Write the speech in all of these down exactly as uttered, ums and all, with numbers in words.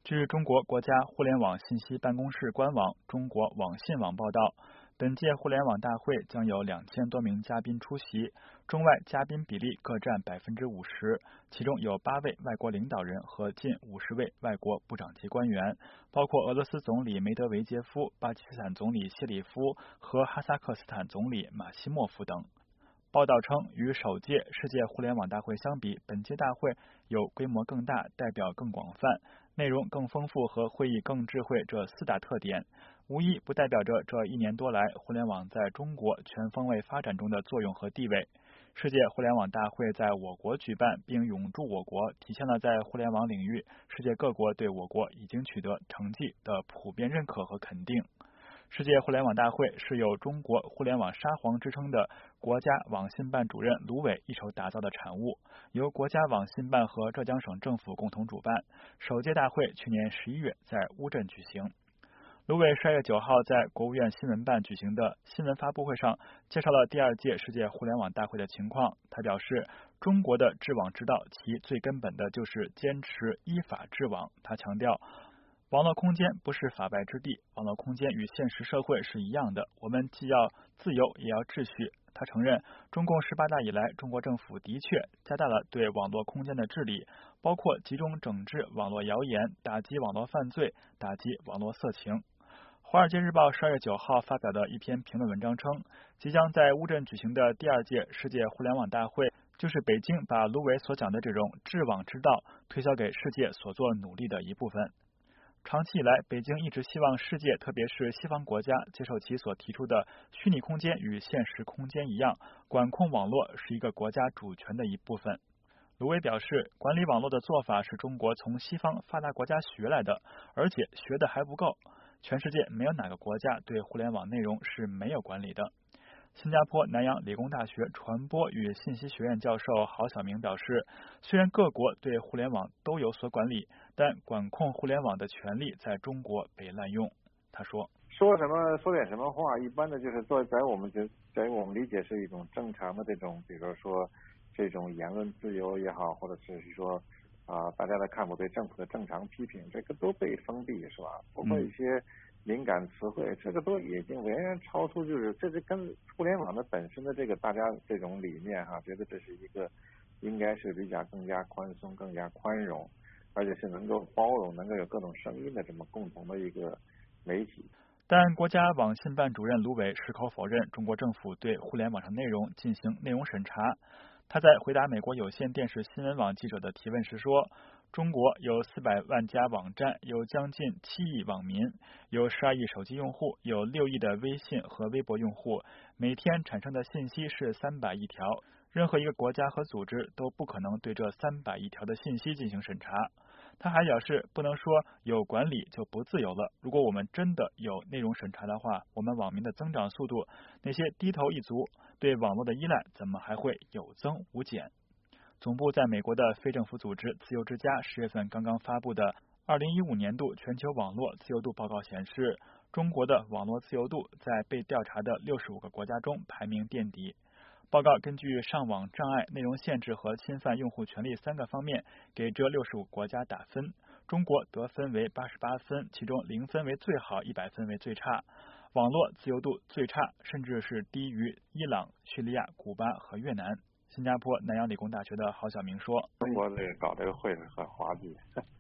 据中国国家互联网信息办公室官网中国网信网报道，本届互联网大会将有两千多名嘉宾出席，中外嘉宾比例各占百分之五十，其中有八位外国领导人和近五十位外国部长级官员，包括俄罗斯总理梅德韦杰夫、巴基斯坦总理谢里夫和哈萨克斯坦总理马西莫夫等。报道称，与首届世界互联网大会相比，本届大会有规模更大、代表更广泛、内容更丰富和会议更智慧这四大特点，无一不代表着这一年多来互联网在中国全方位发展中的作用和地位。世界互联网大会在我国举办并永驻我国，体现了在互联网领域世界各国对我国已经取得成绩的普遍认可和肯定。世界互联网大会是由中国互联网沙皇之称的国家网信办主任卢伟一手打造的产物，由国家网信办和浙江省政府共同主办。首届大会去年十一月在乌镇举行。卢伟十二月九号在国务院新闻办举行的新闻发布会上介绍了第二届世界互联网大会的情况。他表示，中国的治网之道，其最根本的就是坚持依法治网。他强调，网络空间不是法外之地，网络空间与现实社会是一样的，我们既要自由也要秩序。他承认，中共十八大以来，中国政府的确加大了对网络空间的治理，包括集中整治网络谣言，打击网络犯罪，打击网络色情。华尔街日报十二月九号发表的一篇评论文章称，即将在乌镇举行的第二届世界互联网大会，就是北京把卢伟所讲的这种治网之道推销给世界所做努力的一部分。长期以来，北京一直希望世界，特别是西方国家，接受其所提出的虚拟空间与现实空间一样，管控网络是一个国家主权的一部分。卢伟表示，管理网络的做法是中国从西方发达国家学来的，而且学的还不够。全世界没有哪个国家对互联网内容是没有管理的。新加坡南洋理工大学传播与信息学院教授郝晓明表示，虽然各国对互联网都有所管理，但管控互联网的权利在中国被滥用。他说， 说什么说点什么话，一般的就是做在我们觉在我们理解是一种正常的这种，比如说这种言论自由也好，或者是说啊、呃、大家的看法对政府的正常批评，这个都被封闭是吧？包括一些敏感词汇，这个都已经远远超出，就是这是跟互联网的本身的这个大家这种理念哈、啊，觉得这是一个应该是比较更加宽松、更加宽容，而且是能够包容、能够有各种声音的这么共同的一个媒体。 但国家网信办主任卢伟矢口否认中国政府对互联网上内容进行内容审查。他在回答美国有线电视新闻网记者的提问时说，中国有四百万家网站，有将近七亿网民，有十二亿手机用户，有六亿的微信和微博用户，每天产生的信息是三百亿条，任何一个国家和组织都不可能对这三百亿条的信息进行审查。他还表示，不能说有管理就不自由了。如果我们真的有内容审查的话，我们网民的增长速度，那些低头一族对网络的依赖怎么还会有增无减？总部在美国的非政府组织自由之家十月份刚刚发布的二零一五年度全球网络自由度报告显示，中国的网络自由度在被调查的六十五个国家中排名垫底。报告根据上网障碍、内容限制和侵犯用户权利三个方面给这六十五个国家打分，中国得分为八十八分，其中零分为最好，一百分为最差。网络自由度最差，甚至是低于伊朗、叙利亚、古巴和越南。新加坡南洋理工大学的郝晓明说， 中国这个搞这个会是很滑稽。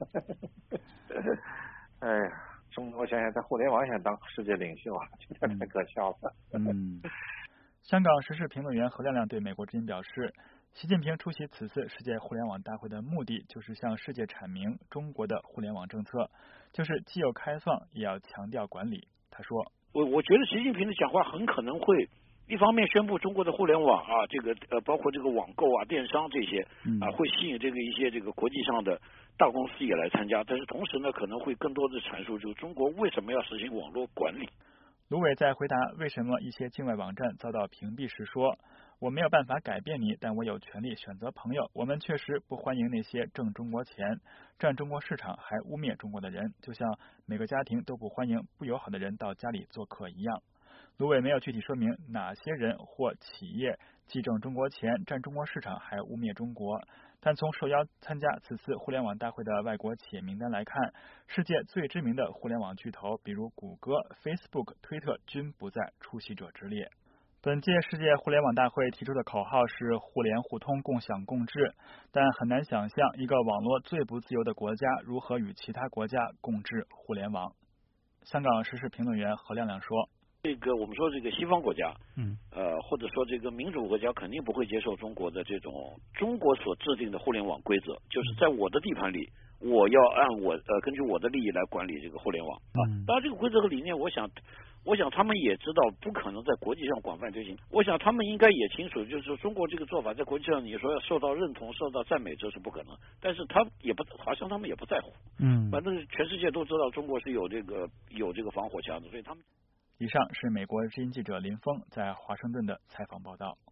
哎呀，中国现在在互联网上当世界领袖啊，这太可笑了。 嗯。香港时事评论员何亮亮对美国之音表示，习近平出席此次世界互联网大会的目的就是向世界阐明中国的互联网政策，就是既有开放也要强调管理。他说， 我我觉得习近平的讲话很可能会一方面宣布中国的互联网啊，这个呃包括这个网购啊、电商这些啊，会吸引这个一些这个国际上的大公司也来参加，但是同时呢，可能会更多的阐述就中国为什么要实行网络管理。 卢伟在回答为什么一些境外网站遭到屏蔽时说，我没有办法改变你，但我有权利选择朋友。我们确实不欢迎那些挣中国钱、占中国市场还污蔑中国的人，就像每个家庭都不欢迎不友好的人到家里做客一样。卢伟没有具体说明哪些人或企业既挣中国钱、占中国市场还污蔑中国， 但从受邀参加此次互联网大会的外国企业名单来看，世界最知名的互联网巨头，比如谷歌、Facebook、推特均不在出席者之列。本届世界互联网大会提出的口号是互联互通、共享共治，但很难想象一个网络最不自由的国家如何与其他国家共治互联网。香港时事评论员何亮亮说， 这个我们说这个西方国家， 嗯， 呃，或者说这个民主国家肯定不会接受中国的这种中国所制定的互联网规则，就是在我的地盘里，我要按我呃根据我的利益来管理这个互联网啊。当然，这个规则和理念，我想。我想他们也知道不可能在国际上广泛推行。我想他们应该也清楚，就是说中国这个做法在国际上你说要受到认同、受到赞美，这是不可能。但是他也不，好像他们也不在乎。 嗯， 反正全世界都知道中国是有这个有这个防火墙的，所以他们。 以上是美国之音记者林峰在华盛顿的采访报道。